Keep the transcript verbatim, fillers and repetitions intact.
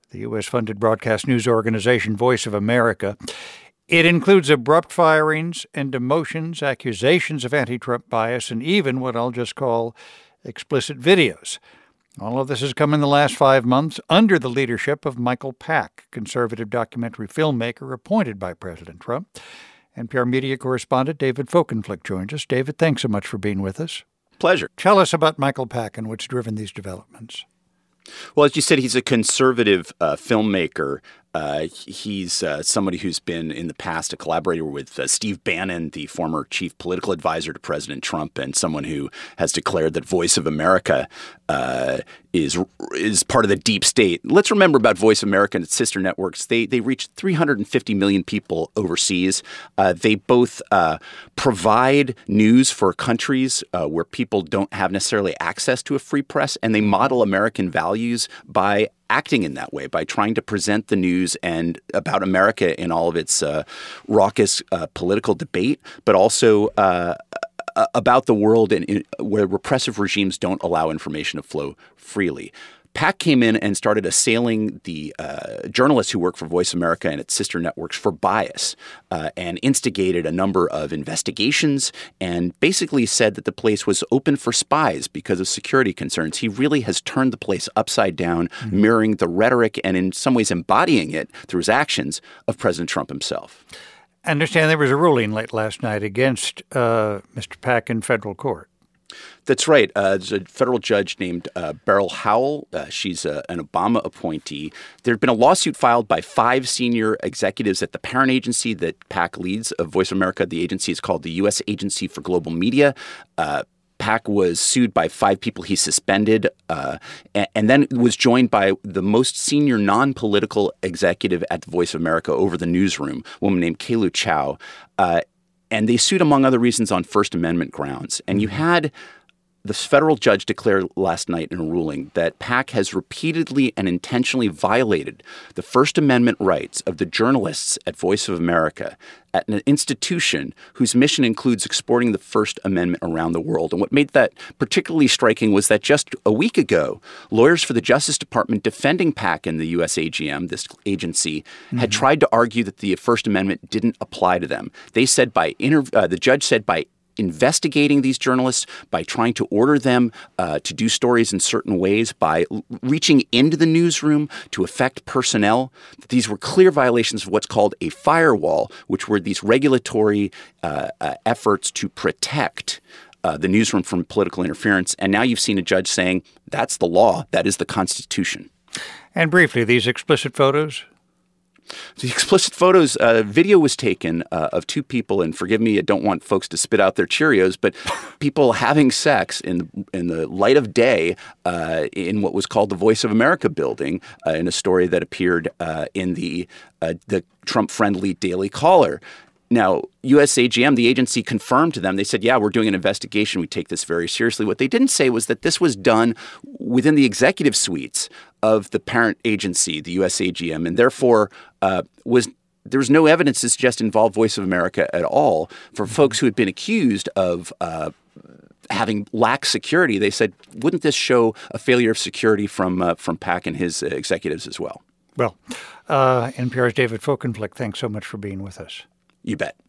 the U S-funded broadcast news organization Voice of America. It includes abrupt firings and demotions, accusations of anti-Trump bias, and even what I'll just call explicit videos. All of this has come in the last five months under the leadership of Michael Pack, conservative documentary filmmaker appointed by President Trump. N P R media correspondent David Folkenflik joins us. David, thanks so much for being with us. Pleasure. Tell us about Michael Pack and what's driven these developments. Well, as you said, he's a conservative uh, filmmaker. Uh, he's uh, somebody who's been in the past a collaborator with uh, Steve Bannon, the former chief political advisor to President Trump, and someone who has declared that Voice of America uh, is is part of the deep state. Let's remember about Voice of America and its sister networks. They they reach three hundred fifty million people overseas. Uh, they both uh, provide news for countries uh, where people don't have necessarily access to a free press, and they model American values by acting in that way, by trying to present the news and about America in all of its uh, raucous uh, political debate, but also uh, about the world in, in, where repressive regimes don't allow information to flow freely. Pack came in and started assailing the uh, journalists who work for Voice America and its sister networks for bias uh, and instigated a number of investigations and basically said that the place was open for spies because of security concerns. He really has turned the place upside down, mm-hmm. mirroring the rhetoric and in some ways embodying it through his actions of President Trump himself. I understand there was a ruling late last night against uh, Mister Pack in federal court. That's right. Uh, there's a federal judge named uh, Beryl Howell. Uh, she's a, an Obama appointee. There had been a lawsuit filed by five senior executives at the parent agency that Pack leads of Voice of America. The agency is called the U S Agency for Global Media. Uh, Pack was sued by five people he suspended uh, and, and then was joined by the most senior non-political executive at the Voice of America over the newsroom, a woman named Kelu Chao. Uh, and they sued, among other reasons, on First Amendment grounds. And you had the federal judge declared last night in a ruling that Pack has repeatedly and intentionally violated the First Amendment rights of the journalists at Voice of America at an institution whose mission includes exporting the First Amendment around the world. And what made that particularly striking was that just a week ago, lawyers for the Justice Department defending Pack and the U S A G M, this agency, mm-hmm. had tried to argue that the First Amendment didn't apply to them. They said by inter- uh, the judge said by investigating these journalists, by trying to order them uh, to do stories in certain ways, by l- reaching into the newsroom to affect personnel. These were clear violations of what's called a firewall, which were these regulatory uh, uh, efforts to protect uh, the newsroom from political interference. And now you've seen a judge saying that's the law, that is the Constitution. And briefly, these explicit photos? The explicit photos, uh, video was taken uh, of two people, and forgive me, I don't want folks to spit out their Cheerios, but people having sex in in the light of day uh, in what was called the Voice of America building uh, in a story that appeared uh, in the uh, the Trump-friendly Daily Caller. Now, U S A G M, the agency, confirmed to them. They said, yeah, we're doing an investigation. We take this very seriously. What they didn't say was that this was done within the executive suites of the parent agency, the U S A G M, and therefore uh, was there was no evidence to suggest involved Voice of America at all. For folks who had been accused of uh, having lax security, they said, wouldn't this show a failure of security from uh, from Pack and his uh, executives as well? Well, uh, N P R's David Folkenflik, thanks so much for being with us. You bet.